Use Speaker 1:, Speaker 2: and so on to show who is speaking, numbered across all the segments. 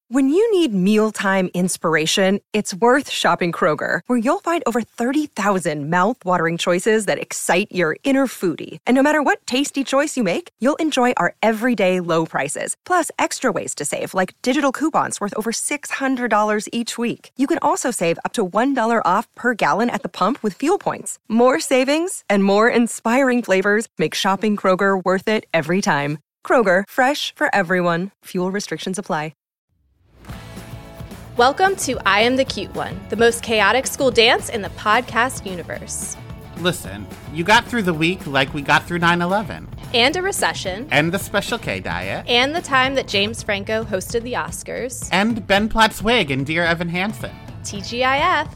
Speaker 1: When you need mealtime inspiration, it's worth shopping Kroger, where you'll find over 30,000 mouth-watering choices that excite your inner foodie. And no matter what tasty choice you make, you'll enjoy our everyday low prices, plus extra ways to save, like digital coupons worth over $600 each week. You can also save up to $1 off per gallon at the pump with fuel points. More savings and more inspiring flavors make shopping Kroger worth it every time. Kroger, fresh for everyone. Fuel restrictions apply.
Speaker 2: Welcome to I Am the Cute One, the most chaotic school dance in the podcast universe.
Speaker 3: Listen, you got through the week like we got through 9/11.
Speaker 2: And a recession.
Speaker 3: And the Special K diet.
Speaker 2: And the time that James Franco hosted the Oscars.
Speaker 3: And Ben Platt's wig and Dear Evan Hansen.
Speaker 2: TGIF.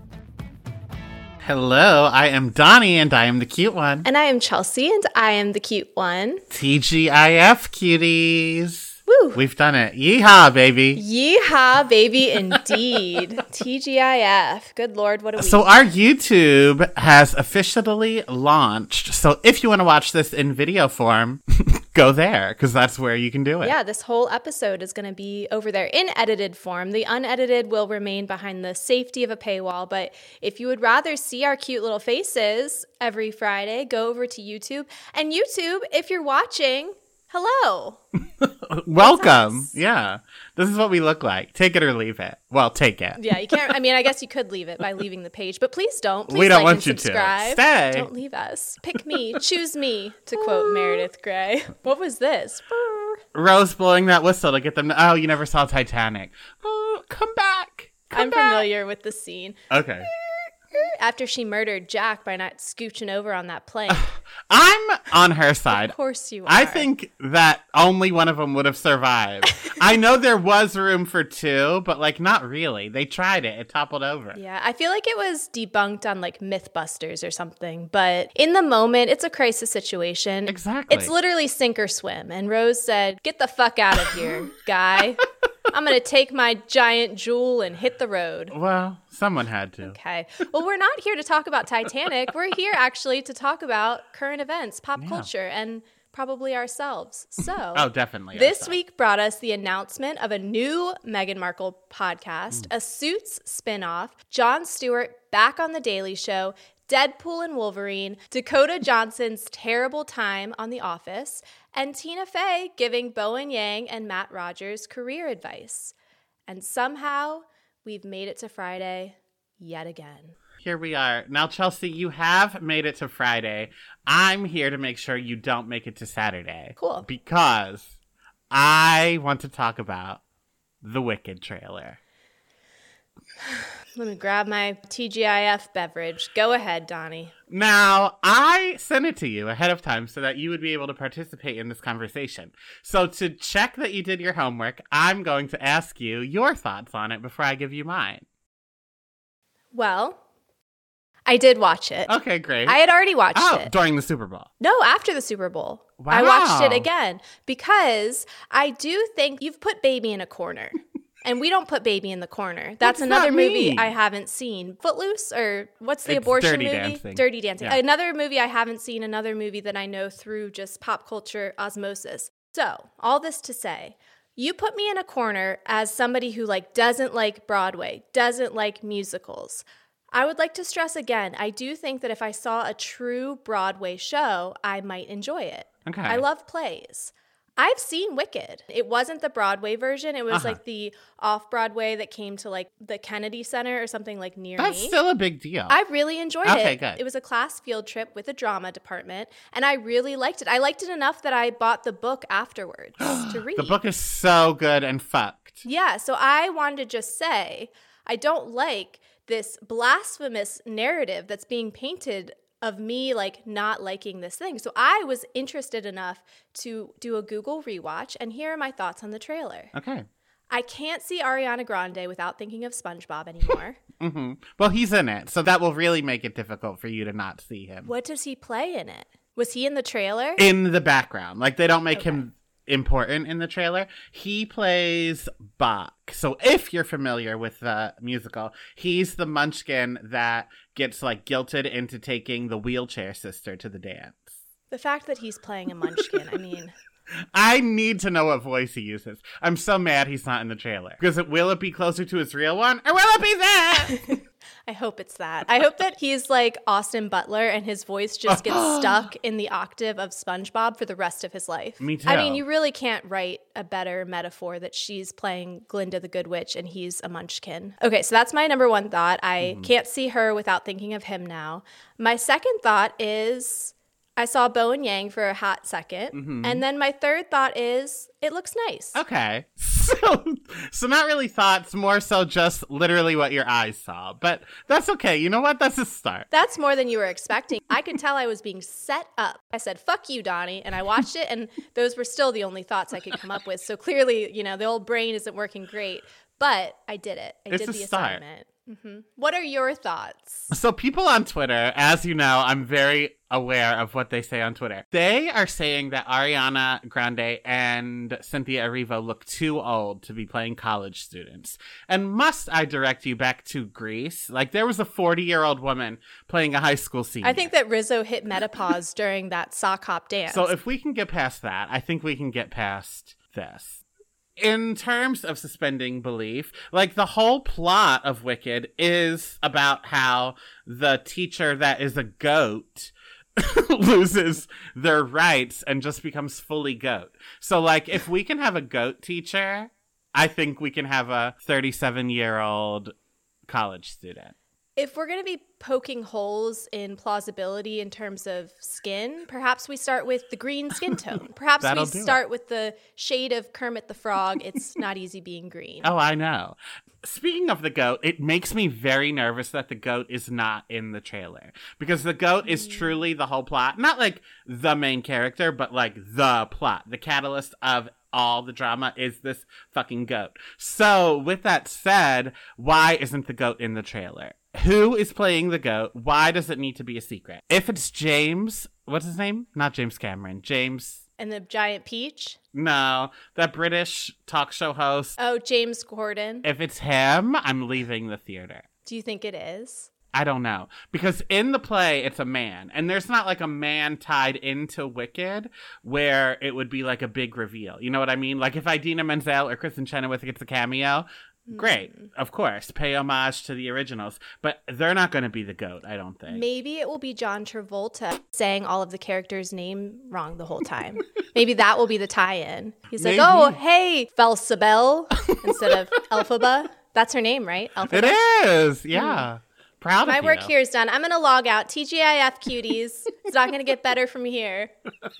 Speaker 3: Hello, I am Donnie and I am the cute one.
Speaker 2: And I am Chelsea and I am the cute one.
Speaker 3: TGIF, cuties.
Speaker 2: Woo.
Speaker 3: We've done it. Yeehaw, baby.
Speaker 2: Yeehaw, baby, indeed. TGIF. Good Lord, what a week.
Speaker 3: So our YouTube has officially launched. So if you want to watch this in video form, go there, because that's where you can do it.
Speaker 2: Yeah, this whole episode is going to be over there in edited form. The unedited will remain behind the safety of a paywall. But if you would rather see our cute little faces every Friday, go over to YouTube. And YouTube, if you're watching, hello.
Speaker 3: Welcome. Yeah. This is what we look like. Take it or leave it. Well, take it.
Speaker 2: Yeah, you can't. I mean, I guess you could leave it by leaving the page, but please don't. Please
Speaker 3: we don't
Speaker 2: like
Speaker 3: want
Speaker 2: and
Speaker 3: you
Speaker 2: subscribe.
Speaker 3: to. Stay.
Speaker 2: Don't leave us. Pick me. Choose me, to quote Meredith Grey. What was this?
Speaker 3: Rose blowing that whistle to get them. Oh, you never saw Titanic. Oh, come back.
Speaker 2: I'm familiar with the scene.
Speaker 3: Okay.
Speaker 2: After she murdered Jack by not scooching over on that plane.
Speaker 3: I'm on her side.
Speaker 2: Of course you are.
Speaker 3: I think that only one of them would have survived. I know there was room for two, but like not really. They tried it. It toppled over.
Speaker 2: Yeah, I feel like it was debunked on like Mythbusters or something. But in the moment, it's a crisis situation.
Speaker 3: Exactly.
Speaker 2: It's literally sink or swim. And Rose said, "Get the fuck out of here, guy. I'm going to take my giant jewel and hit the road."
Speaker 3: Well, someone had to.
Speaker 2: Okay. Well, we're not here to talk about Titanic. We're here actually to talk about current events, pop culture, and probably ourselves. So,
Speaker 3: oh, definitely.
Speaker 2: This week brought us the announcement of a new Meghan Markle podcast, a Suits spinoff, Jon Stewart back on The Daily Show, Deadpool and Wolverine, Dakota Johnson's terrible time on The Office, and Tina Fey giving Bowen Yang and Matt Rogers career advice. And somehow, we've made it to Friday yet again.
Speaker 3: Here we are. Now, Chelsea, you have made it to Friday. I'm here to make sure you don't make it to Saturday.
Speaker 2: Cool.
Speaker 3: Because I want to talk about the Wicked trailer.
Speaker 2: Let me grab my TGIF beverage. Go ahead, Donnie.
Speaker 3: Now, I sent it to you ahead of time so that you would be able to participate in this conversation. So to check that you did your homework, I'm going to ask you your thoughts on it before I give you mine.
Speaker 2: Well, I did watch it.
Speaker 3: Okay, great.
Speaker 2: I had already watched it.
Speaker 3: During the Super Bowl.
Speaker 2: No, after the Super Bowl.
Speaker 3: Wow.
Speaker 2: I watched it again because I do think you've put Baby in a corner. And we don't put Baby in the corner. That's another movie I haven't seen. Footloose, or what's the abortion
Speaker 3: Dirty
Speaker 2: movie?
Speaker 3: Dancing.
Speaker 2: Dirty Dancing.
Speaker 3: Yeah.
Speaker 2: Another movie I haven't seen, another movie that I know through just pop culture osmosis. So, all this to say, you put me in a corner as somebody who doesn't like Broadway, doesn't like musicals. I would like to stress again, I do think that if I saw a true Broadway show, I might enjoy it.
Speaker 3: Okay.
Speaker 2: I love plays. I've seen Wicked. It wasn't the Broadway version. It was the off-Broadway that came to the Kennedy Center or something near me.
Speaker 3: That's still a big deal.
Speaker 2: I really enjoyed it.
Speaker 3: Okay, good.
Speaker 2: It was a class field trip with a drama department, and I really liked it. I liked it enough that I bought the book afterwards to read.
Speaker 3: The book is so good and fucked.
Speaker 2: Yeah, so I wanted to just say, I don't like this blasphemous narrative that's being painted of me not liking this thing. So I was interested enough to do a Google rewatch, and here are my thoughts on the trailer.
Speaker 3: Okay.
Speaker 2: I can't see Ariana Grande without thinking of SpongeBob anymore.
Speaker 3: Mm-hmm. Well, he's in it, so that will really make it difficult for you to not see him.
Speaker 2: What does he play in it? Was he in the trailer?
Speaker 3: In the background. They don't make him important in the trailer. He plays Bach. So if you're familiar with the musical, he's the munchkin that gets guilted into taking the wheelchair sister to the dance.
Speaker 2: The fact that he's playing a munchkin, I mean,
Speaker 3: I need to know what voice he uses. I'm so mad he's not in the trailer. Because will it be closer to his real one? Or will it be that?
Speaker 2: I hope it's that. I hope that he's like Austin Butler and his voice just gets stuck in the octave of SpongeBob for the rest of his life.
Speaker 3: Me too.
Speaker 2: I mean, you really can't write a better metaphor that she's playing Glinda the Good Witch and he's a munchkin. Okay, so that's my number one thought. I can't see her without thinking of him now. My second thought is I saw Bowen Yang for a hot second. And then my third thought is it looks nice.
Speaker 3: Okay. So not really thoughts, more so just literally what your eyes saw. But that's okay. You know what? That's a start.
Speaker 2: That's more than you were expecting. I could tell I was being set up. I said, fuck you, Donnie. And I watched it, and those were still the only thoughts I could come up with. So clearly, you know, the old brain isn't working great. But I did it. I did the assignment. What are your thoughts?
Speaker 3: So people on Twitter, as you know, I'm very aware of what they say on Twitter. They are saying that Ariana Grande and Cynthia Erivo look too old to be playing college students. And must I direct you back to Greece? Like, there was a 40-year-old woman playing a high school senior.
Speaker 2: I think that Rizzo hit menopause during that sock hop dance.
Speaker 3: So if we can get past that, I think we can get past this. In terms of suspending belief, like the whole plot of Wicked is about how the teacher that is a goat loses their rights and just becomes fully goat. So like if we can have a goat teacher, I think we can have a 37-year-old college student.
Speaker 2: If we're going to be poking holes in plausibility in terms of skin, perhaps we start with the green skin tone. Perhaps we start with the shade of Kermit the Frog. It's not easy being green.
Speaker 3: Oh, I know. Speaking of the goat, it makes me very nervous that the goat is not in the trailer. Because the goat is truly the whole plot. Not like the main character, but like the plot. The catalyst of all the drama is this fucking goat. So, with that said, why isn't the goat in the trailer? Who is playing the goat? Why does it need to be a secret? If it's James, what's his name? Not James Cameron. James.
Speaker 2: And the giant peach?
Speaker 3: No, that British talk show host.
Speaker 2: Oh, James Corden.
Speaker 3: If it's him, I'm leaving the theater.
Speaker 2: Do you think it is?
Speaker 3: I don't know. Because in the play, it's a man. And there's not like a man tied into Wicked where it would be like a big reveal. You know what I mean? Like if Idina Menzel or Kristen Chenoweth gets a cameo, great. Of course. Pay homage to the originals. But they're not going to be the goat, I don't think.
Speaker 2: Maybe it will be John Travolta saying all of the characters' name wrong the whole time. Maybe that will be the tie-in. He's like, oh, hey, Felsabel instead of Elphaba. That's her name, right? Elphaba?
Speaker 3: It is. Yeah. Proud of you.
Speaker 2: My work here is done. I'm going to log out. TGIF cuties. It's not going to get better from here.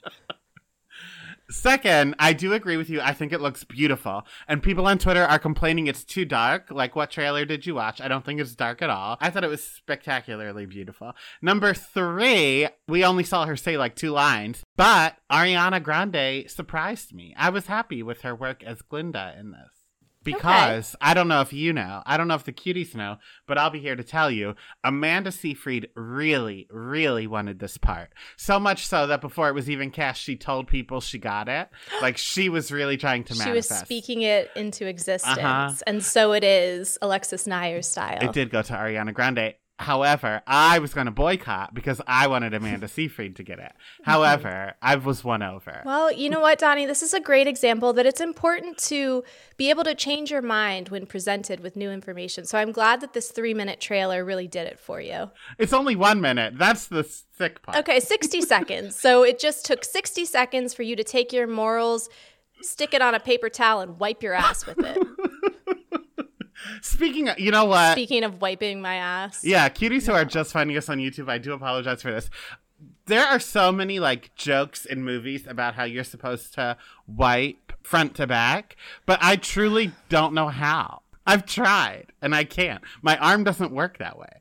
Speaker 3: Second, I do agree with you. I think it looks beautiful. And people on Twitter are complaining it's too dark. Like, what trailer did you watch? I don't think it's dark at all. I thought it was spectacularly beautiful. Number 3, we only saw her say like 2 lines. But Ariana Grande surprised me. I was happy with her work as Glinda in this. Because, I don't know if you know, I don't know if the cuties know, but I'll be here to tell you, Amanda Seyfried really, really wanted this part. So much so that before it was even cast, she told people she got it. Like, she was really trying to manifest.
Speaker 2: She was speaking it into existence. And so it is Alexis Nyer style.
Speaker 3: It did go to Ariana Grande. However, I was going to boycott because I wanted Amanda Seyfried to get it. However, I was won over.
Speaker 2: Well, you know what, Donnie? This is a great example that it's important to be able to change your mind when presented with new information. So I'm glad that this 3-minute trailer really did it for you.
Speaker 3: It's only 1 minute. That's the sick part.
Speaker 2: Okay, 60 seconds. So it just took 60 seconds for you to take your morals, stick it on a paper towel, and wipe your ass with it.
Speaker 3: Speaking of, you know what?
Speaker 2: Speaking of wiping my ass.
Speaker 3: Yeah, cuties who are just finding us on YouTube, I do apologize for this. There are so many, like, jokes in movies about how you're supposed to wipe front to back, but I truly don't know how. I've tried, and I can't. My arm doesn't work that way.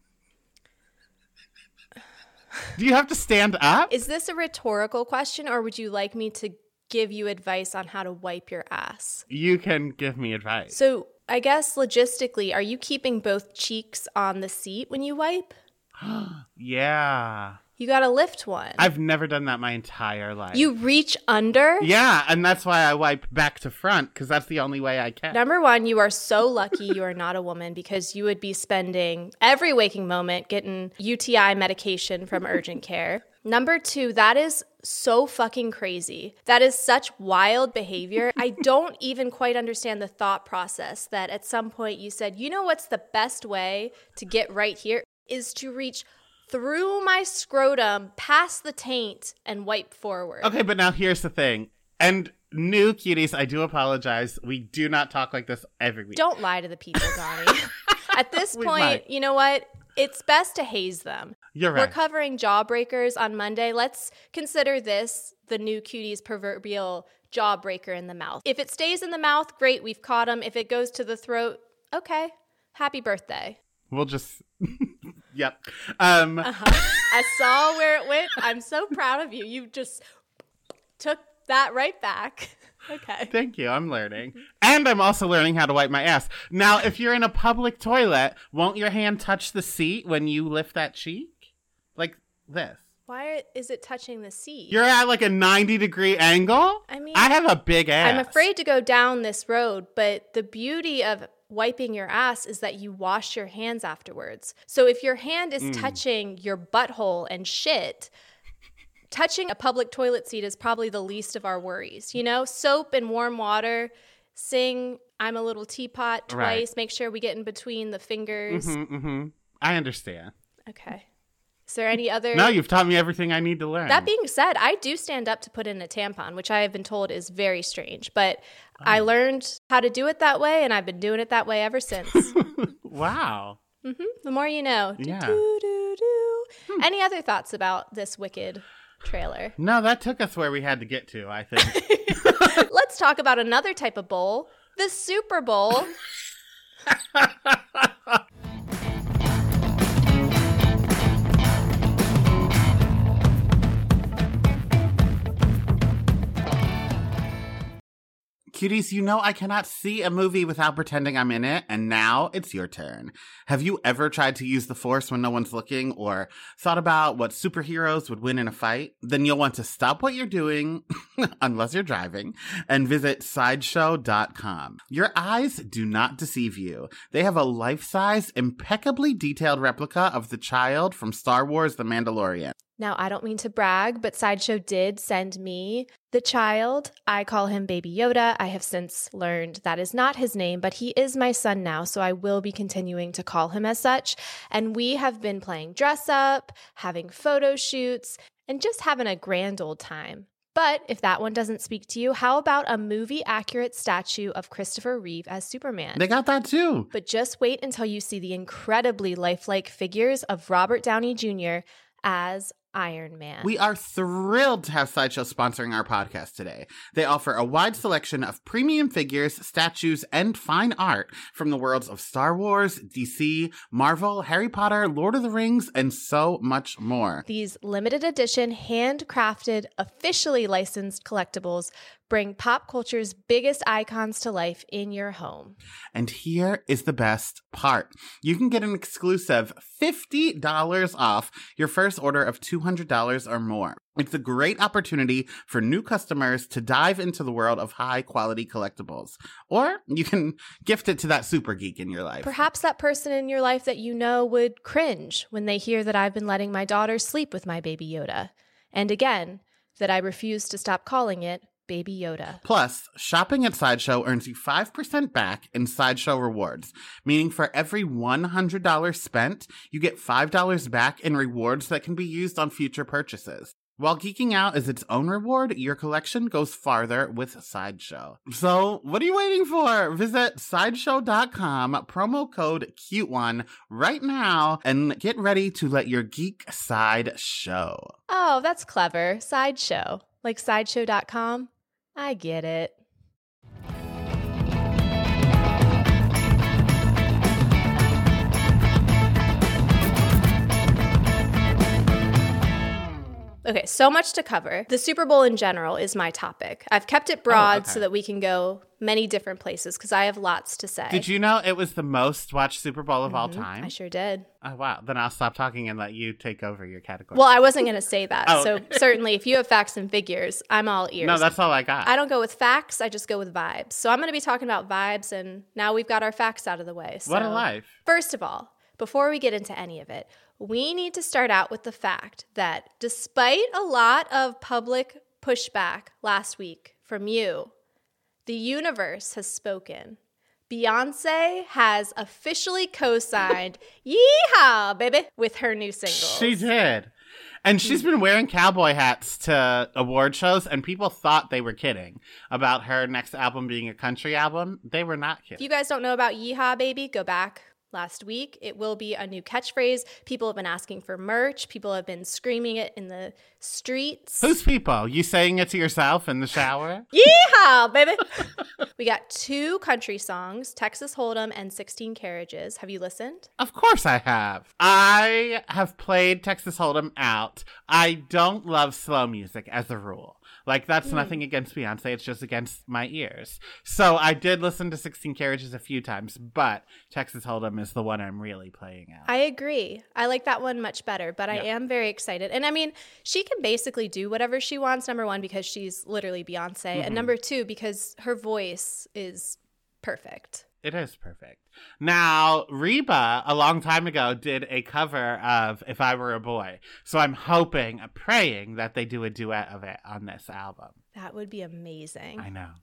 Speaker 3: Do you have to stand up?
Speaker 2: Is this a rhetorical question, or would you like me to give you advice on how to wipe your ass?
Speaker 3: You can give me advice.
Speaker 2: So I guess logistically, are you keeping both cheeks on the seat when you wipe?
Speaker 3: Yeah.
Speaker 2: You gotta lift one.
Speaker 3: I've never done that my entire life.
Speaker 2: You reach under?
Speaker 3: Yeah, and that's why I wipe back to front, because that's the only way I can.
Speaker 2: Number 1, you are so lucky you are not a woman, because you would be spending every waking moment getting UTI medication from urgent care. Number 2, that is so fucking crazy. That is such wild behavior. I don't even quite understand the thought process that at some point you said, you know what's the best way to get right here is to reach through my scrotum, past the taint, and wipe forward.
Speaker 3: Okay, but now here's the thing. And new cuties, I do apologize. We do not talk like this every week.
Speaker 2: Don't lie to the people, Donnie. At this point, you know what? It's best to haze them.
Speaker 3: You're right.
Speaker 2: We're covering Jawbreakers on Monday. Let's consider this the new cutie's proverbial jawbreaker in the mouth. If it stays in the mouth, great, we've caught him. If it goes to the throat, okay, happy birthday.
Speaker 3: We'll just... Yep.
Speaker 2: I saw where it went. I'm so proud of you. You just took that right back. Okay.
Speaker 3: Thank you. I'm learning. And I'm also learning how to wipe my ass. Now, if you're in a public toilet, won't your hand touch the seat when you lift that cheek? Like this.
Speaker 2: Why is it touching the seat?
Speaker 3: You're at like a 90-degree angle?
Speaker 2: I mean,
Speaker 3: I have a big ass.
Speaker 2: I'm afraid to go down this road, but the beauty of wiping your ass is that you wash your hands afterwards. So if your hand is touching your butthole and shit, touching a public toilet seat is probably the least of our worries. You know, soap and warm water, sing I'm a Little Teapot twice,
Speaker 3: Right.
Speaker 2: Make sure we get in between the fingers.
Speaker 3: I understand.
Speaker 2: Okay. Is there any other?
Speaker 3: No, you've taught me everything I need to learn.
Speaker 2: That being said, I do stand up to put in a tampon, which I have been told is very strange. But I learned how to do it that way, and I've been doing it that way ever since.
Speaker 3: Wow.
Speaker 2: The more you know.
Speaker 3: Yeah.
Speaker 2: Any other thoughts about this Wicked trailer?
Speaker 3: No, that took us where we had to get to, I think.
Speaker 2: Let's talk about another type of bowl, the Super Bowl.
Speaker 3: Cuties, you know I cannot see a movie without pretending I'm in it, and now it's your turn. Have you ever tried to use the Force when no one's looking, or thought about what superheroes would win in a fight? Then you'll want to stop what you're doing, unless you're driving, and visit Sideshow.com. Your eyes do not deceive you. They have a life-size, impeccably detailed replica of the child from Star Wars The Mandalorian.
Speaker 2: Now, I don't mean to brag, but Sideshow did send me the child. I call him Baby Yoda. I have since learned that is not his name, but he is my son now, so I will be continuing to call him as such. And we have been playing dress up, having photo shoots, and just having a grand old time. But if that one doesn't speak to you, how about a movie-accurate statue of Christopher Reeve as Superman?
Speaker 3: They got that too.
Speaker 2: But just wait until you see the incredibly lifelike figures of Robert Downey Jr. as Iron Man.
Speaker 3: We are thrilled to have Sideshow sponsoring our podcast today. They offer a wide selection of premium figures, statues, and fine art from the worlds of Star Wars, DC, Marvel, Harry Potter, Lord of the Rings, and so much more.
Speaker 2: These limited edition, handcrafted, officially licensed collectibles bring pop culture's biggest icons to life in your home.
Speaker 3: And here is the best part. You can get an exclusive $50 off your first order of $200 or more. It's a great opportunity for new customers to dive into the world of high-quality collectibles. Or you can gift it to that super geek in your life.
Speaker 2: Perhaps that person in your life that you know would cringe when they hear that I've been letting my daughter sleep with my Baby Yoda. And again, that I refuse to stop calling it Baby Yoda.
Speaker 3: Plus, shopping at Sideshow earns you 5% back in Sideshow rewards, meaning for every $100 spent, you get $5 back in rewards that can be used on future purchases. While geeking out is its own reward, your collection goes farther with Sideshow. So, what are you waiting for? Visit Sideshow.com, promo code CUTE1 right now, and get ready to let your geek side show.
Speaker 2: Oh, that's clever. Sideshow. Like Sideshow.com? I get it. Okay, so much to cover. The Super Bowl in general is my topic. I've kept it broad so that we can go many different places because I have lots to say.
Speaker 3: Did you know it was the most watched Super Bowl of all time?
Speaker 2: I sure did.
Speaker 3: Oh, wow. Then I'll stop talking and let you take over your category.
Speaker 2: Well, I wasn't going to say that.
Speaker 3: Oh.
Speaker 2: So certainly if you have facts and figures, I'm all ears.
Speaker 3: No, that's all I got.
Speaker 2: I don't go with facts. I just go with vibes. So I'm going to be talking about vibes, and now we've got our facts out of the way. So,
Speaker 3: What a life.
Speaker 2: First of all, before we get into any of it, we need to start out with the fact that despite a lot of public pushback last week from you, the universe has spoken. Beyonce has officially co-signed Yeehaw, baby, with her new singles.
Speaker 3: She did. And she's been wearing cowboy hats to award shows, and people thought they were kidding about her next album being a country album. They were not kidding.
Speaker 2: If you guys don't know about Yeehaw, baby, go back last week. It will be a new catchphrase. People have been asking for merch. People have been screaming it in the streets.
Speaker 3: Who's people? You saying it to yourself in the shower?
Speaker 2: Yeehaw, baby. We got 2 country songs, Texas Hold'em and 16 Carriages. Have you listened?
Speaker 3: Of course I have. I have played Texas Hold'em out. I don't love slow music as a rule. Like, that's nothing against Beyonce. It's just against my ears. So I did listen to 16 Carriages a few times, but Texas Hold'em is the one I'm really playing out.
Speaker 2: I agree. I like that one much better, but I am very excited. And I mean, she can basically do whatever she wants, number one, because she's literally Beyonce. And number 2, because her voice is perfect.
Speaker 3: It is perfect. Now, Reba, a long time ago, did a cover of If I Were a Boy. So I'm hoping, praying that they do a duet of it on this album.
Speaker 2: That would be amazing.
Speaker 3: I know.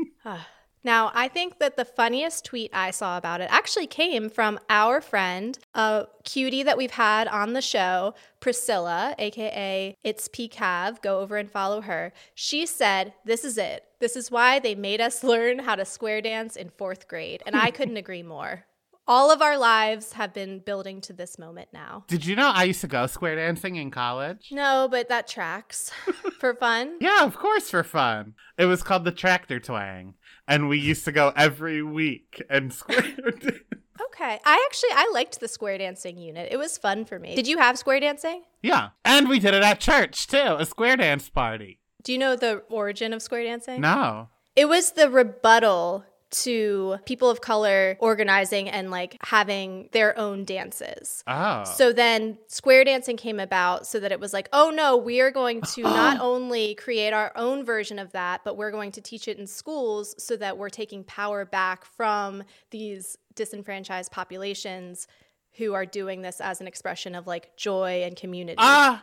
Speaker 2: Now, I think that the funniest tweet I saw about it actually came from our friend, a cutie that we've had on the show, Priscilla, a.k.a. It's PCav. Go over and follow her. She said, "This is it. This is why they made us learn how to square dance in 4th grade." And I couldn't agree more. All of our lives have been building to this moment now.
Speaker 3: Did you know I used to go square dancing in college?
Speaker 2: No, but that tracks. For fun?
Speaker 3: Yeah, of course, for fun. It was called the Tractor Twang. And we used to go every week and square dance.
Speaker 2: Okay. I liked the square dancing unit. It was fun for me. Did you have square dancing?
Speaker 3: Yeah. And we did it at church, too. A square dance party.
Speaker 2: Do you know the origin of square dancing?
Speaker 3: No.
Speaker 2: It was the rebuttal to people of color organizing and like having their own dances.
Speaker 3: Oh.
Speaker 2: So then square dancing came about so that it was like, oh no, we are going to not only create our own version of that, but we're going to teach it in schools so that we're taking power back from these disenfranchised populations who are doing this as an expression of like joy and community.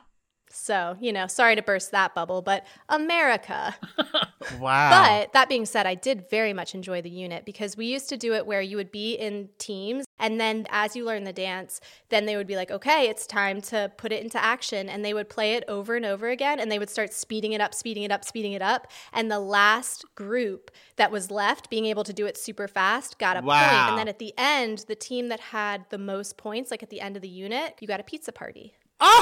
Speaker 2: So, sorry to burst that bubble, but America.
Speaker 3: Wow.
Speaker 2: But that being said, I did very much enjoy the unit because we used to do it where you would be in teams. And then as you learn the dance, then they would be like, okay, it's time to put it into action. And they would play it over and over again. And they would start speeding it up, speeding it up, speeding it up. And the last group that was left, being able to do it super fast, got a point. And then at the end, the team that had the most points, like at the end of the unit, you got a pizza party.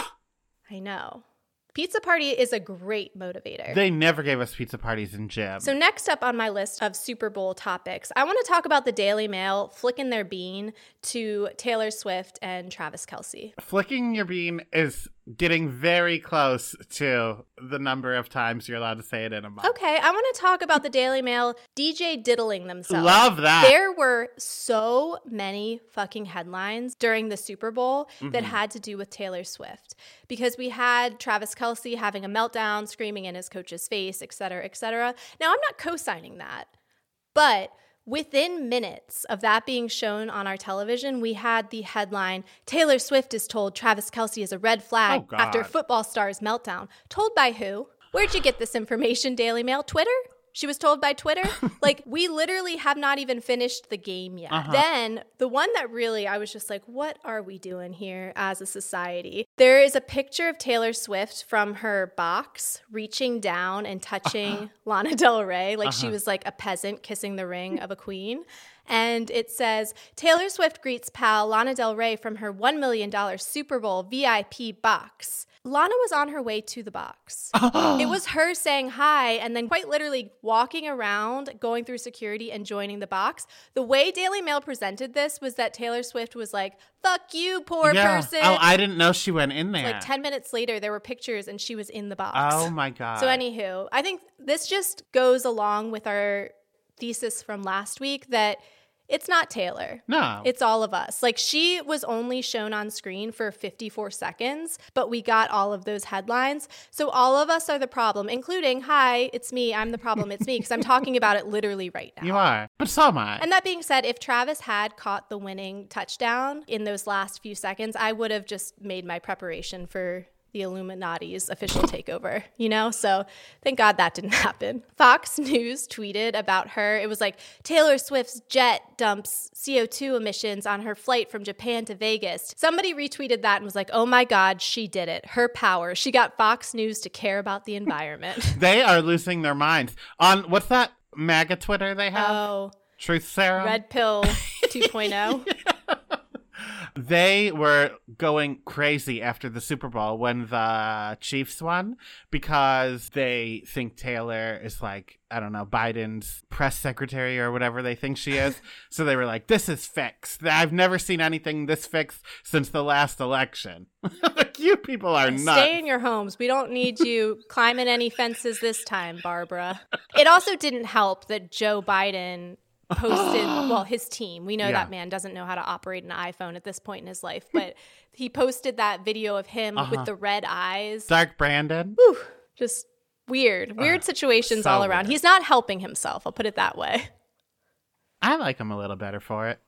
Speaker 2: I know. Pizza party is a great motivator.
Speaker 3: They never gave us pizza parties in gym.
Speaker 2: So next up on my list of Super Bowl topics, I want to talk about the Daily Mail flicking their bean to Taylor Swift and Travis Kelce.
Speaker 3: Flicking your bean is getting very close to the number of times you're allowed to say it in a month.
Speaker 2: Okay, I want to talk about the Daily Mail DJ diddling themselves.
Speaker 3: Love that.
Speaker 2: There were so many fucking headlines during the Super Bowl that had to do with Taylor Swift. Because we had Travis Kelce having a meltdown, screaming in his coach's face, et cetera, et cetera. Now, I'm not co-signing that, but within minutes of that being shown on our television, we had the headline, Taylor Swift is told Travis Kelce is a red flag after football star's meltdown. Told by who? Where'd you get this information, Daily Mail? Twitter? She was told by Twitter? Like, we literally have not even finished the game yet. Then, the one that really, I was just like, what are we doing here as a society? There is a picture of Taylor Swift from her box reaching down and touching Lana Del Rey, like she was like a peasant kissing the ring of a queen. And it says, Taylor Swift greets pal Lana Del Rey from her $1 million Super Bowl VIP box. Lana was on her way to the box. It was her saying hi and then quite literally walking around, going through security and joining the box. The way Daily Mail presented this was that Taylor Swift was like, fuck you, poor person.
Speaker 3: Oh, I didn't know she went in there.
Speaker 2: Like 10 minutes later, there were pictures and she was in the box.
Speaker 3: Oh my God.
Speaker 2: So anywho, I think this just goes along with our thesis from last week that It's not Taylor.
Speaker 3: No.
Speaker 2: It's all of us. Like, she was only shown on screen for 54 seconds, but we got all of those headlines. So all of us are the problem, including, hi, it's me. I'm the problem. It's me, because I'm talking about it literally right now.
Speaker 3: You are. But so am I.
Speaker 2: And that being said, if Travis had caught the winning touchdown in those last few seconds, I would have just made my preparation for the Illuminati's official takeover, you know? So thank God that didn't happen. Fox News tweeted about her. It was like, Taylor Swift's jet dumps CO2 emissions on her flight from Japan to Vegas. Somebody retweeted that and was like, oh my God, she did it. Her power. She got Fox News to care about the environment.
Speaker 3: They are losing their minds. On, what's that MAGA Twitter they have?
Speaker 2: Oh.
Speaker 3: Truth Serum?
Speaker 2: Red Pill 2.0.
Speaker 3: They were going crazy after the Super Bowl when the Chiefs won because they think Taylor is like, I don't know, Biden's press secretary or whatever they think she is. So they were like, this is fixed. I've never seen anything this fixed since the last election. Like, you people are nuts.
Speaker 2: Stay in your homes. We don't need you climbing any fences this time, Barbara. It also didn't help that Joe Biden posted, well, his team. We know that man doesn't know how to operate an iPhone at this point in his life, but he posted that video of him with the red eyes.
Speaker 3: Dark Brandon.
Speaker 2: Whew, just weird situations
Speaker 3: so
Speaker 2: all around.
Speaker 3: weird.
Speaker 2: He's not helping himself. I'll put it that way.
Speaker 3: I like him a little better for it.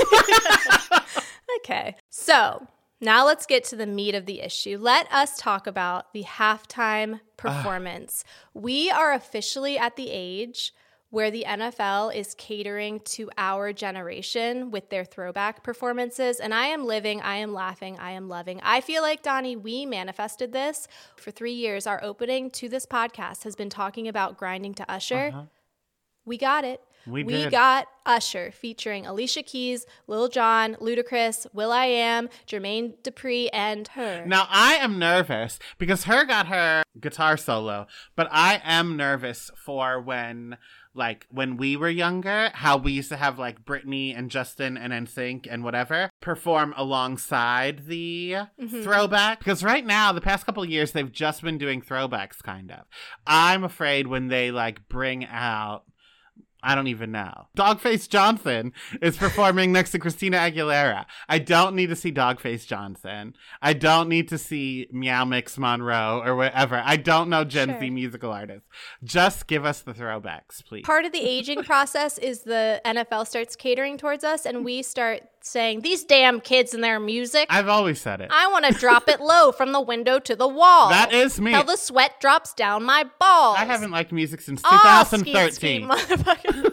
Speaker 2: Okay. So now let's get to the meat of the issue. Let us talk about the halftime performance. We are officially at the age where the NFL is catering to our generation with their throwback performances. And I am living, I am laughing, I am loving. I feel like, Donnie, we manifested this. For 3 years, our opening to this podcast has been talking about grinding to Usher. We got it. We got Usher featuring Alicia Keys, Lil Jon, Ludacris, will.i.am, Jermaine Dupri, and her.
Speaker 3: Now, I am nervous because her got her guitar solo, but I am nervous for when we were younger, how we used to have like Britney and Justin and NSYNC and whatever perform alongside the throwback. Because right now, the past couple of years, they've just been doing throwbacks, kind of. I'm afraid when they like bring out, I don't even know. Dogface Johnson is performing next to Christina Aguilera. I don't need to see Dogface Johnson. I don't need to see Meow Mix Monroe or whatever. I don't know Gen Z musical artists. Just give us the throwbacks, please.
Speaker 2: Part of the aging process is the NFL starts catering towards us and we start saying, these damn kids and their music.
Speaker 3: I've always said it.
Speaker 2: I want to drop it low from the window to the wall.
Speaker 3: That is me.
Speaker 2: Till the sweat drops down my balls.
Speaker 3: I haven't liked music since 2013.
Speaker 2: Skeet, motherfucker.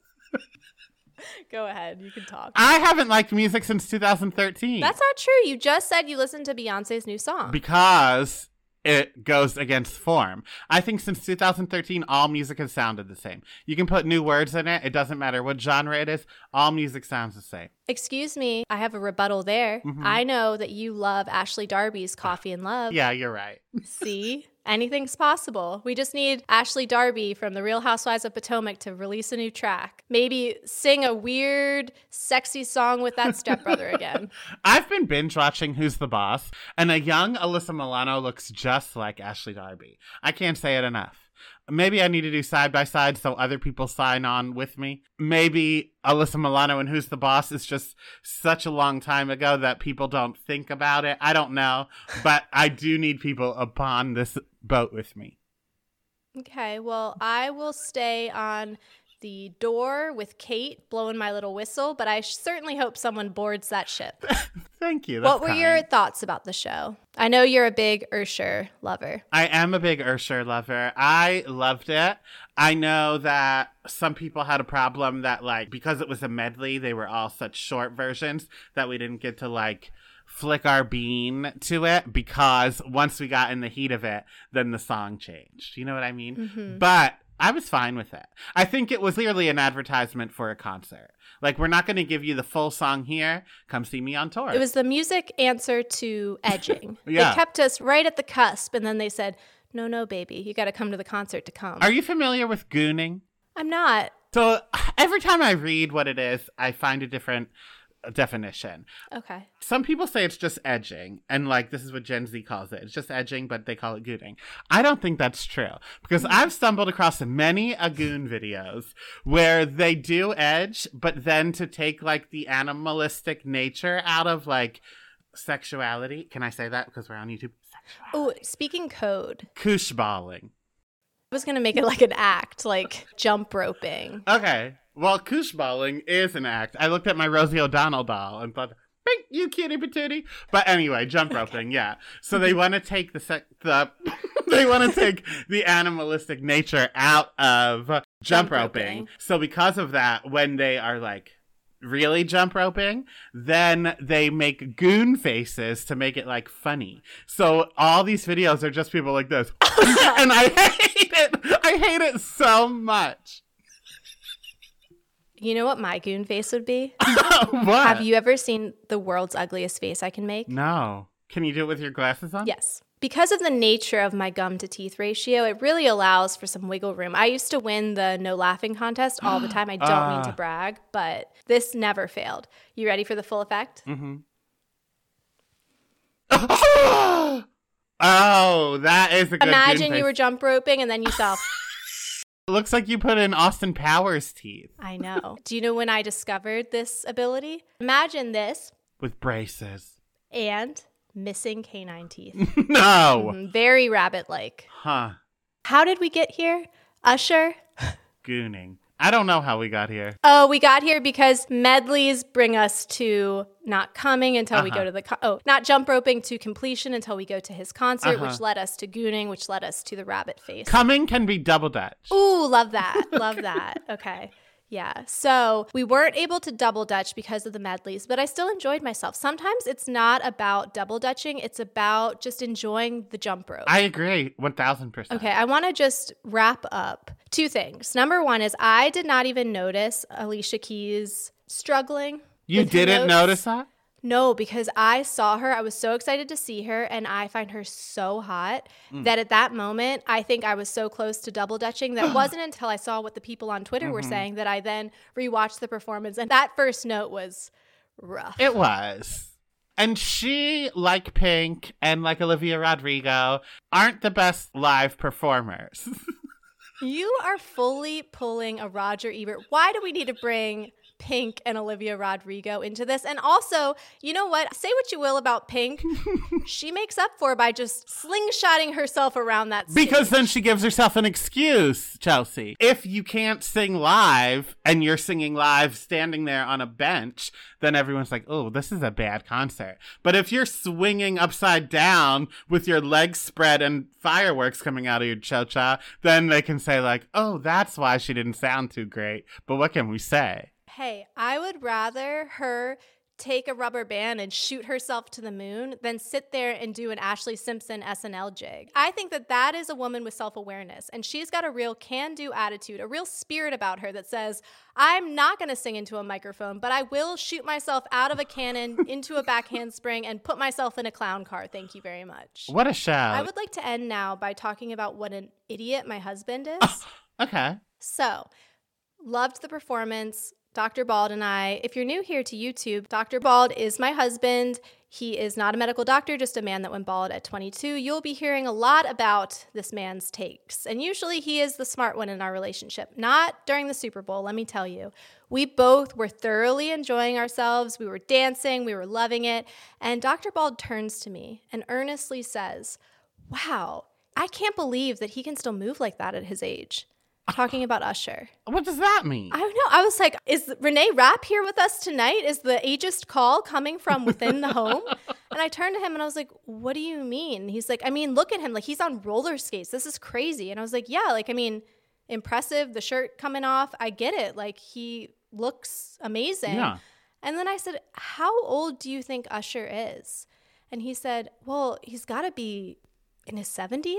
Speaker 2: Go ahead. You can talk.
Speaker 3: I haven't liked music since 2013.
Speaker 2: That's not true. You just said you listened to Beyonce's new song.
Speaker 3: Because it goes against form. I think since 2013, all music has sounded the same. You can put new words in it. It doesn't matter what genre it is. All music sounds the same.
Speaker 2: Excuse me. I have a rebuttal there. I know that you love Ashley Darby's Coffee and Love.
Speaker 3: Yeah, you're right.
Speaker 2: See? Anything's possible. We just need Ashley Darby from The Real Housewives of Potomac to release a new track. Maybe sing a weird, sexy song with that stepbrother again.
Speaker 3: I've been binge watching Who's the Boss, and a young Alyssa Milano looks just like Ashley Darby. I can't say it enough. Maybe I need to do side-by-side so other people sign on with me. Maybe Alyssa Milano and Who's the Boss is just such a long time ago that people don't think about it. I don't know. But I do need people upon this boat with me.
Speaker 2: Okay, well, I will stay on the door with Kate blowing my little whistle, but I certainly hope someone boards that ship.
Speaker 3: Thank you. That's
Speaker 2: what were your thoughts about the show? I know you're a big Usher lover.
Speaker 3: I am a big Usher lover. I loved it. I know that some people had a problem that, like, because it was a medley, they were all such short versions that we didn't get to, like, flick our bean to it because once we got in the heat of it, then the song changed. You know what I mean? But I was fine with it. I think it was clearly an advertisement for a concert. Like, we're not going to give you the full song here. Come see me on tour.
Speaker 2: It was the music answer to edging.
Speaker 3: Yeah.
Speaker 2: They kept us right at the cusp, and then they said, no, baby, you got to come to the concert to come.
Speaker 3: Are you familiar with gooning?
Speaker 2: I'm not.
Speaker 3: So every time I read what it is, I find a different definition.
Speaker 2: Okay.
Speaker 3: Some people say it's just edging, and like this is what Gen Z calls it. It's just edging, but they call it gooning. I don't think that's true because I've stumbled across many goon videos where they do edge, but then to take like the animalistic nature out of like sexuality. Can I say that because we're on YouTube?
Speaker 2: Oh, speaking code.
Speaker 3: Kooshballing.
Speaker 2: I was going to make it like an act, like jump roping.
Speaker 3: Okay. Well, kooshballing is an act. I looked at my Rosie O'Donnell doll and thought, "Bing, you cutie patootie." But anyway, jump roping, yeah. So they want to take they want to take the animalistic nature out of jump roping. So because of that, when they are like really jump roping, then they make goon faces to make it like funny. So all these videos are just people like this, and I hate it. I hate it so much.
Speaker 2: You know what my goon face would be?
Speaker 3: What?
Speaker 2: Have you ever seen the world's ugliest face I can make?
Speaker 3: No. Can you do it with your glasses on?
Speaker 2: Yes. Because of the nature of my gum to teeth ratio, it really allows for some wiggle room. I used to win the no laughing contest all the time. I don't mean to brag, but this never failed. You ready for the full effect?
Speaker 3: Mm-hmm. Oh, that is a good
Speaker 2: Imagine you were jump roping and then you saw...
Speaker 3: It looks like you put in Austin Powers teeth.
Speaker 2: I know. Do you know when I discovered this ability? Imagine this.
Speaker 3: With braces.
Speaker 2: And missing canine teeth.
Speaker 3: No.
Speaker 2: Very rabbit-like.
Speaker 3: Huh.
Speaker 2: How did we get here? Usher?
Speaker 3: Gooning. I don't know how we got here.
Speaker 2: Oh, we got here because medleys bring us to not coming until we go to the... not jump roping to completion until we go to his concert, which led us to gooning, which led us to the rabbit face.
Speaker 3: Coming can be double dutch.
Speaker 2: Ooh, love that. Love that. Okay. Yeah. So we weren't able to double dutch because of the medleys, but I still enjoyed myself. Sometimes it's not about double dutching. It's about just enjoying the jump rope.
Speaker 3: I agree. 1,000%.
Speaker 2: Okay. I want to just wrap up two things. Number one is I did not even notice Alicia Keys struggling.
Speaker 3: You didn't notice that?
Speaker 2: No, because I saw her. I was so excited to see her, and I find her so hot that at that moment, I think I was so close to double dutching that wasn't until I saw what the people on Twitter were saying that I then rewatched the performance, and that first note was rough.
Speaker 3: It was. And she, like Pink and like Olivia Rodrigo, aren't the best live performers.
Speaker 2: You are fully pulling a Roger Ebert. Why do we need to bring Pink and Olivia Rodrigo into this? And also, you know what? Say what you will about Pink. She makes up for it by just slingshotting herself around that stage.
Speaker 3: Because then she gives herself an excuse, Chelsea. If you can't sing live and you're singing live standing there on a bench, then everyone's like, oh, this is a bad concert. But if you're swinging upside down with your legs spread and fireworks coming out of your cha-cha, then they can say like, oh, that's why she didn't sound too great. But what can we say?
Speaker 2: Hey, I would rather her take a rubber band and shoot herself to the moon than sit there and do an Ashley Simpson SNL jig. I think that that is a woman with self-awareness, and she's got a real can-do attitude, a real spirit about her that says, I'm not going to sing into a microphone, but I will shoot myself out of a cannon into a back handspring and put myself in a clown car. Thank you very much.
Speaker 3: What a shout.
Speaker 2: I would like to end now by talking about what an idiot my husband is.
Speaker 3: Oh, okay.
Speaker 2: So, loved the performance. Dr. Bald and I, if you're new here to YouTube, Dr. Bald is my husband. He is not a medical doctor, just a man that went bald at 22. You'll be hearing a lot about this man's takes. And usually he is the smart one in our relationship. Not during the Super Bowl, let me tell you. We both were thoroughly enjoying ourselves. We were dancing. We were loving it. And Dr. Bald turns to me and earnestly says, wow, I can't believe that he can still move like that at his age. Talking about Usher.
Speaker 3: What does that mean?
Speaker 2: I don't know. I was like, is Renee Rapp here with us tonight? Is the ageist call coming from within the home? And I turned to him and I was like, what do you mean? He's like, I mean, look at him. Like, he's on roller skates. This is crazy. And I was like, yeah, like, I mean, impressive. The shirt coming off. I get it. Like, he looks amazing.
Speaker 3: Yeah.
Speaker 2: And then I said, how old do you think Usher is? And he said, well, he's got to be in his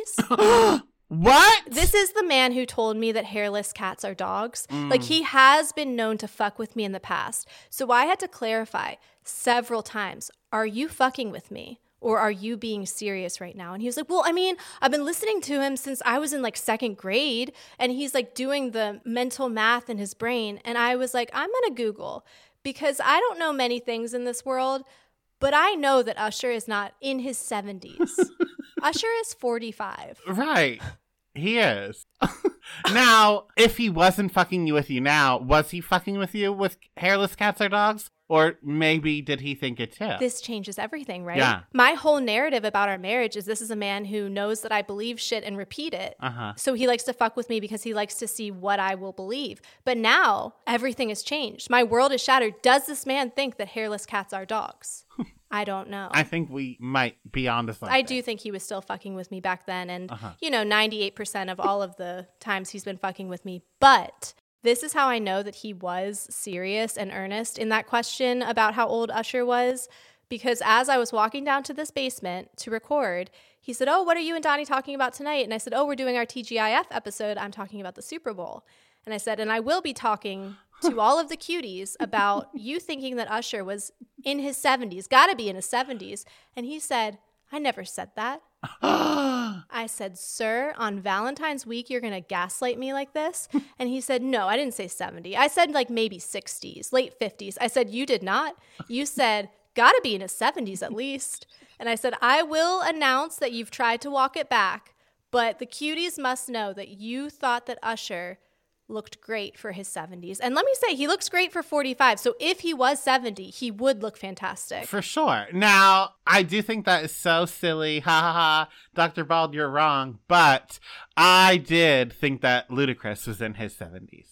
Speaker 2: 70s.
Speaker 3: What?
Speaker 2: This is the man who told me that hairless cats are dogs. Like, he has been known to fuck with me in the past. So I had to clarify several times, are you fucking with me? Or are you being serious right now? And he was like, well, I mean, I've been listening to him since I was in like second grade. And he's like doing the mental math in his brain. And I was like, I'm going to Google. because I don't know many things in this world, but I know that Usher is not in his 70s. Usher is 45.
Speaker 3: Right. He is. Now, if he wasn't fucking with you now, was he fucking with you with hairless cats or dogs? Or maybe did he think it too?
Speaker 2: This changes everything, right?
Speaker 3: Yeah.
Speaker 2: My whole narrative about our marriage is this is a man who knows that I believe shit and repeat it. So he likes to fuck with me because he likes to see what I will believe. But now everything has changed. My world is shattered. Does this man think that hairless cats are dogs? I don't know.
Speaker 3: I think we might be onto something.
Speaker 2: I do think he was still fucking with me back then. And, 98% of all of the times he's been fucking with me. But this is how I know that he was serious and earnest in that question about how old Usher was. Because as I was walking down to this basement to record, he said, "Oh, what are you and Donnie talking about tonight?" And I said, "Oh, we're doing our TGIF episode. I'm talking about the Super Bowl." And I said, "And I will be talking to all of the cuties about you thinking that Usher was in his 70s, got to be in his 70s. And he said, "I never said that." I said, "Sir, on Valentine's week, you're going to gaslight me like this?" And he said, "No, I didn't say 70. I said like maybe 60s, late 50s. I said, "You did not. You said, got to be in his 70s at least." And I said, "I will announce that you've tried to walk it back, but the cuties must know that you thought that Usher looked great for his 70s. And let me say, he looks great for 45. So if he was 70, he would look fantastic."
Speaker 3: For sure. Now, I do think that is so silly. Ha ha ha. Dr. Bald, you're wrong. But I did think that Ludacris was in his 70s.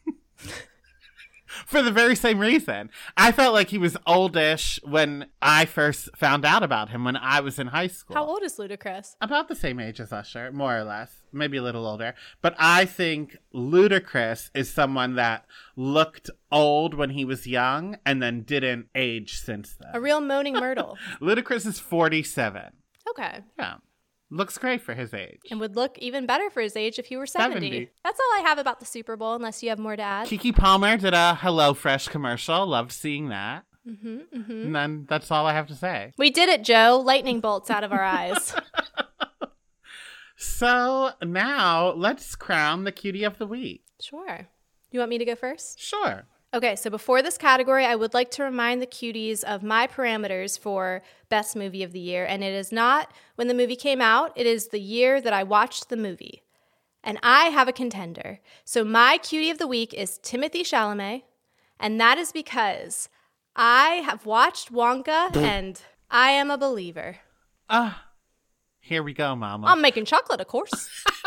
Speaker 3: For the very same reason. I felt like he was oldish when I first found out about him when I was in high school.
Speaker 2: How old is Ludacris?
Speaker 3: About the same age as Usher, more or less. Maybe a little older. But I think Ludacris is someone that looked old when he was young and then didn't age since then.
Speaker 2: A real moaning myrtle.
Speaker 3: Ludacris is 47.
Speaker 2: Okay.
Speaker 3: Yeah. Looks great for his age.
Speaker 2: And would look even better for his age if he were 70. That's all I have about the Super Bowl, unless you have more to add.
Speaker 3: Keke Palmer did a HelloFresh commercial. Loved seeing that. And then that's all I have to say.
Speaker 2: We did it, Joe. Lightning bolts out of our eyes.
Speaker 3: So now let's crown the cutie of the week.
Speaker 2: Sure. You want me to go first?
Speaker 3: Sure.
Speaker 2: Okay, so before this category, I would like to remind the cuties of my parameters for Best Movie of the Year. And it is not when the movie came out, it is the year that I watched the movie. And I have a contender. So my cutie of the week is Timothée Chalamet. And that is because I have watched Wonka and I am a believer.
Speaker 3: Here we go, Mama.
Speaker 2: I'm making chocolate, of course.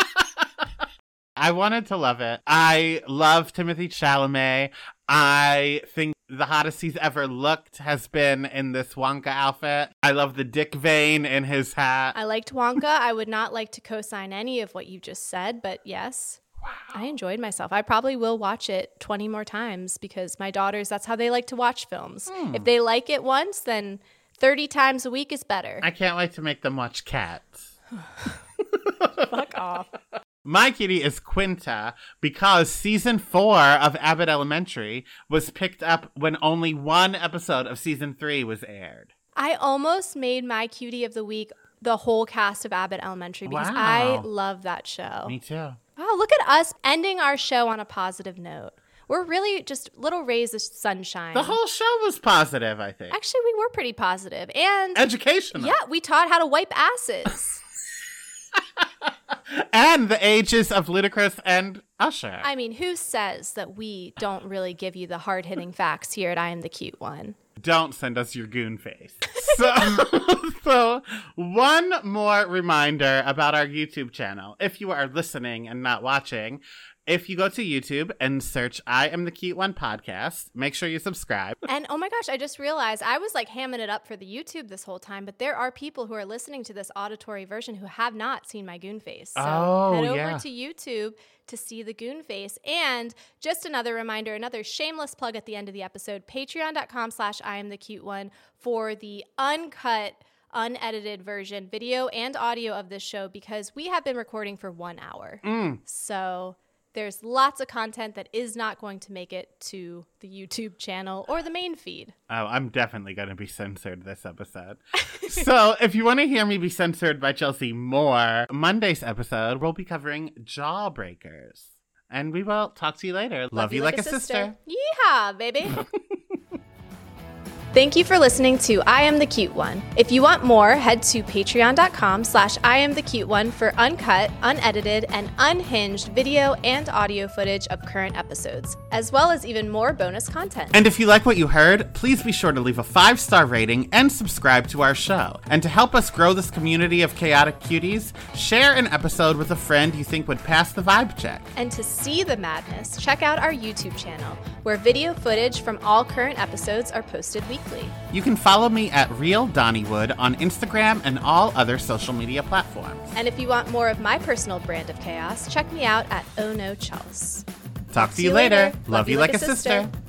Speaker 3: I wanted to love it. I love Timothée Chalamet. I think the hottest he's ever looked has been in this Wonka outfit. I love the dick vein in his hat.
Speaker 2: I liked Wonka. I would not like to co-sign any of what you just said, but yes. Wow. I enjoyed myself. I probably will watch it 20 more times because my daughters, that's how they like to watch films. If they like it once, then 30 times a week is better.
Speaker 3: I can't wait to make them watch Cats.
Speaker 2: Fuck off.
Speaker 3: My cutie is Quinta because season 4 of Abbott Elementary was picked up when only one episode of season 3 was aired.
Speaker 2: I almost made my cutie of the week the whole cast of Abbott Elementary because I love that show.
Speaker 3: Me too.
Speaker 2: Wow, look at us ending our show on a positive note. We're really just little rays of sunshine.
Speaker 3: The whole show was positive, I think.
Speaker 2: Actually, we were pretty positive. And
Speaker 3: educational.
Speaker 2: Yeah, we taught how to wipe asses.
Speaker 3: And the ages of Ludacris and Usher.
Speaker 2: I mean, who says that we don't really give you the hard-hitting facts here at I Am the Cute One?
Speaker 3: Don't send us your goon face. So one more reminder about our YouTube channel. If you are listening and not watching, if you go to YouTube and search I Am the Cute One podcast, make sure you subscribe.
Speaker 2: And oh my gosh, I just realized I was like hamming it up for the YouTube this whole time, but there are people who are listening to this auditory version who have not seen my goon face. So head over to YouTube to see the goon face. And just another reminder, another shameless plug at the end of the episode, patreon.com/IamTheCuteOne for the uncut, unedited version, video and audio of this show, because we have been recording for 1 hour. So there's lots of content that is not going to make it to the YouTube channel or the main feed.
Speaker 3: Oh, I'm definitely going to be censored this episode. So if you want to hear me be censored by Chelsea more, Monday's episode, we'll be covering Jawbreakers. And we will talk to you later. Love you like a sister.
Speaker 2: Yeehaw, baby. Thank you for listening to I Am the Cute One. If you want more, head to patreon.com/IamTheCuteOne for uncut, unedited, and unhinged video and audio footage of current episodes, as well as even more bonus content.
Speaker 3: And if you like what you heard, please be sure to leave a 5-star rating and subscribe to our show. And to help us grow this community of chaotic cuties, share an episode with a friend you think would pass the vibe check.
Speaker 2: And to see the madness, check out our YouTube channel, where video footage from all current episodes are posted weekly.
Speaker 3: You can follow me at Real Donnywood on Instagram and all other social media platforms.
Speaker 2: And if you want more of my personal brand of chaos, check me out at Oh No Chels.
Speaker 3: Talk to you later. Love you like a sister.